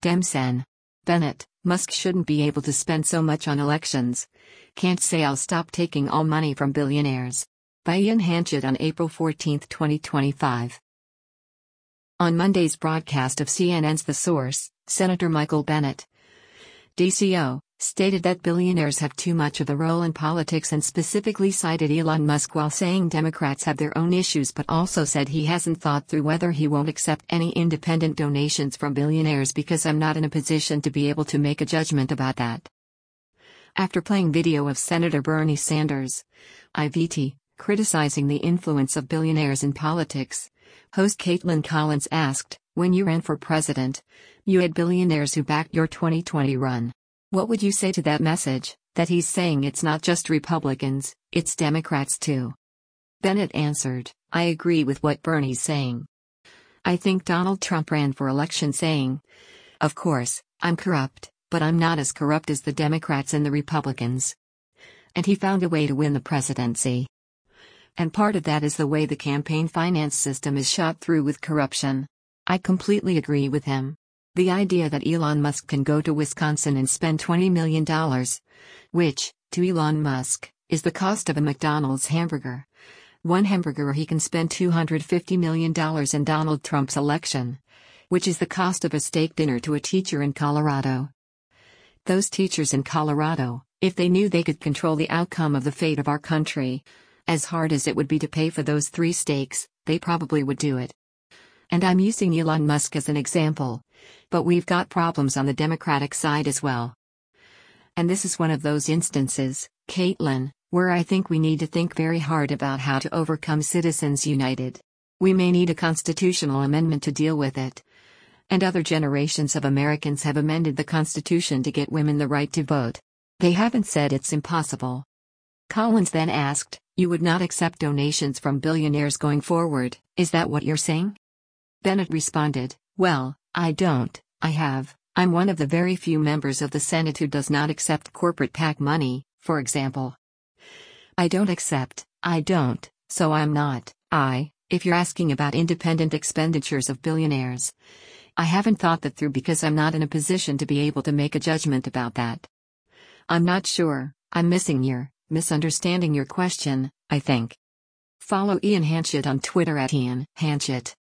Demsen. Bennett, Musk shouldn't be able to spend so much on elections. Can't say I'll stop taking all money from billionaires. By Ian Hanchett on April 14, 2025. On Monday's broadcast of CNN's The Source, Senator Michael Bennet, DCO, stated that billionaires have too much of a role in politics and specifically cited Elon Musk while saying Democrats have their own issues, but also said he hasn't thought through whether he won't accept any independent donations from billionaires because I'm not in a position to be able to make a judgment about that. After playing video of Senator Bernie Sanders, IVT, criticizing the influence of billionaires in politics, host Caitlin Collins asked, "When you ran for president, you had billionaires who backed your 2020 run. What would you say to that message, that he's saying it's not just Republicans, it's Democrats too?" Bennett answered, "I agree with what Bernie's saying. I think Donald Trump ran for election saying, 'Of course, I'm corrupt, but I'm not as corrupt as the Democrats and the Republicans.' And he found a way to win the presidency. And part of that is the way the campaign finance system is shot through with corruption. I completely agree with him. The idea that Elon Musk can go to Wisconsin and spend $20 million, which, to Elon Musk, is the cost of a McDonald's hamburger. One hamburger he can spend $250 million in Donald Trump's election, which is the cost of a steak dinner to a teacher in Colorado. Those teachers in Colorado, if they knew they could control the outcome of the fate of our country, as hard as it would be to pay for those 3 steaks, they probably would do it. And I'm using Elon Musk as an example, but we've got problems on the Democratic side as well. And this is one of those instances, Caitlin, where I think we need to think very hard about how to overcome Citizens United. We may need a constitutional amendment to deal with it. And other generations of Americans have amended the Constitution to get women the right to vote. They haven't said it's impossible." Collins then asked, "You would not accept donations from billionaires going forward, is that what you're saying?" Bennett responded, "Well, I don't, I'm one of the very few members of the Senate who does not accept corporate PAC money, for example. I don't, so I'm not, if you're asking about independent expenditures of billionaires. I haven't thought that through because I'm not in a position to be able to make a judgment about that. I'm not sure, I'm misunderstanding your question, I think." Follow Ian Hanchett on Twitter @Ian Hanchett.